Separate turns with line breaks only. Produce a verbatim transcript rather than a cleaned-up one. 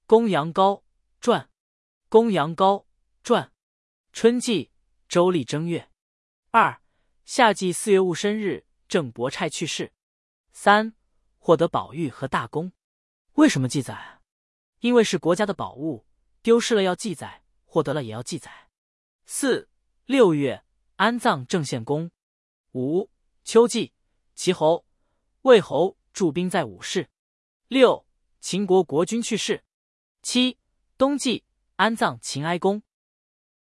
公羊羔传，公羊羔传。春季，周历正月。二、夏季四月戊申日，郑伯啭去世。三、获得宝玉和大功。为什么记载？因为是国家的宝物，丢失了要记载，获得了也要记载。四、六月，安葬郑献公。五、秋季，齐侯、魏侯驻兵在武氏。六、秦国国君去世。七、冬季，安葬秦哀公。